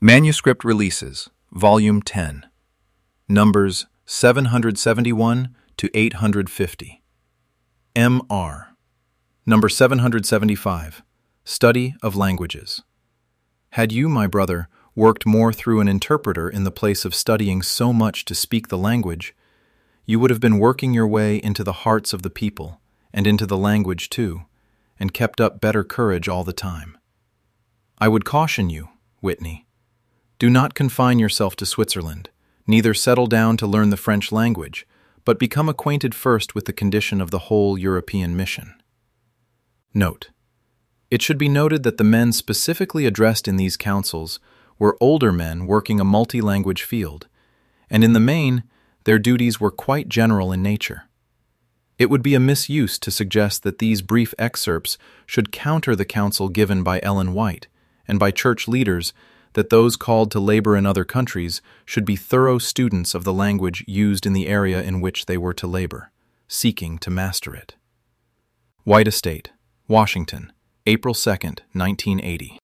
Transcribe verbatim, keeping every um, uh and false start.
Manuscript Releases, Volume ten, Numbers seven hundred seventy-one to eight hundred fifty. M R. Number seven hundred seventy-five, Study of Languages. Had you, my brother, worked more through an interpreter in the place of studying so much to speak the language, you would have been working your way into the hearts of the people, and into the language too, and kept up better courage all the time. I would caution you, Whitney, do not confine yourself to Switzerland, neither settle down to learn the French language, but become acquainted first with the condition of the whole European mission. Note: it should be noted that the men specifically addressed in these councils were older men working a multi-language field, and in the main, their duties were quite general in nature. It would be a misuse to suggest that these brief excerpts should counter the counsel given by Ellen White and by church leaders that those called to labor in other countries should be thorough students of the language used in the area in which they were to labor, seeking to master it. White Estate, Washington, April second, nineteen eighty.